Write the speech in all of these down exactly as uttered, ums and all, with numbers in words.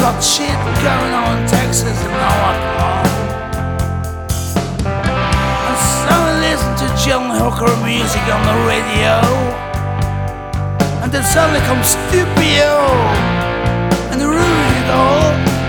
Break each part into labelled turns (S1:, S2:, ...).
S1: got shit going on in Texas and no alcohol. And so I listened to John Hooker music on the radio, and then suddenly comes Stupio and ruined it all.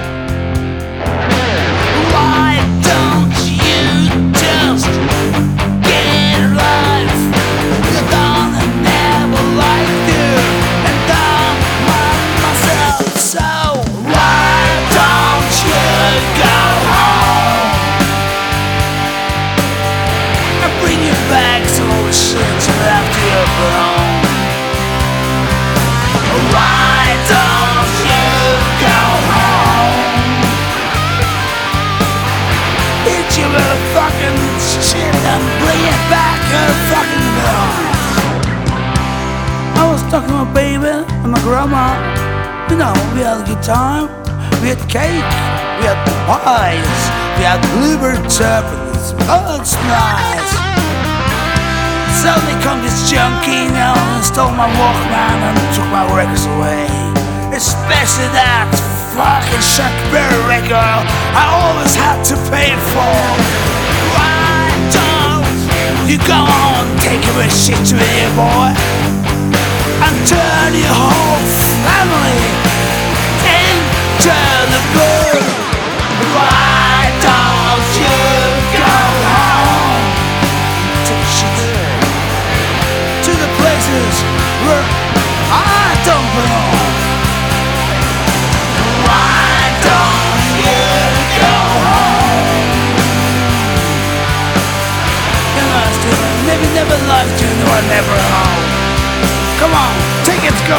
S1: Why don't you just get a life? You don't never like you, and don't mind myself. So why don't you go home and bring your bags of all the shit you left here alone? Why don't you go home? Eat your little fucking shit and bring it back here fucking home. I was talking to my baby and my grandma. You know, we had a good time. We had cake, we had pies, we had blueberry tuppence. Oh, it's nice. Suddenly come this junkie now and stole my Walkman and took my records away. Especially that fucking Chuck Berry record I always had to pay for. Why don't you go on taking my shit to here, boy, and turn your whole family into the blue? Why don't you go home? Take shit to the places where I don't belong. Why don't you go home? You must have maybe never loved you, nor never home. Come on, tickets go.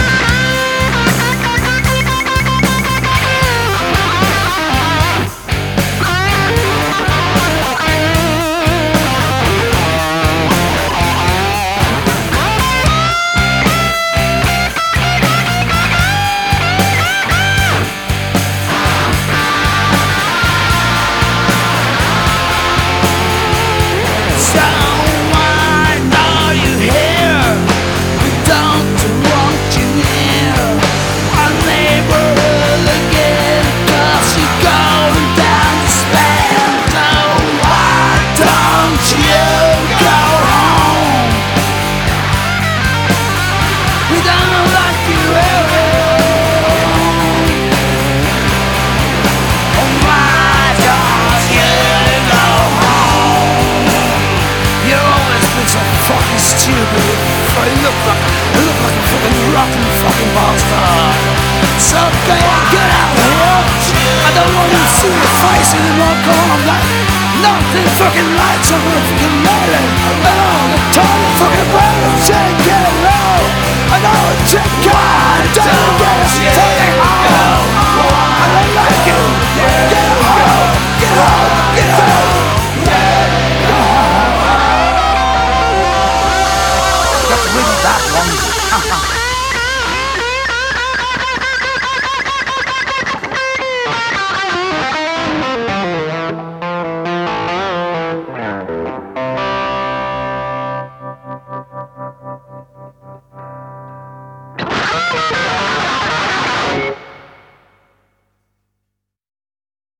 S1: Stupid, I look like, I look like a fucking rotten fucking bastard. So get, get out of here. I don't want to see your face anymore. Come on, like nothing fucking lights over the fucking lighting. I know the tiny fucking bird saying get it low. I know a chick guy don't get us fucking home. I don't like you. Get home, get home, get home. That's really that one.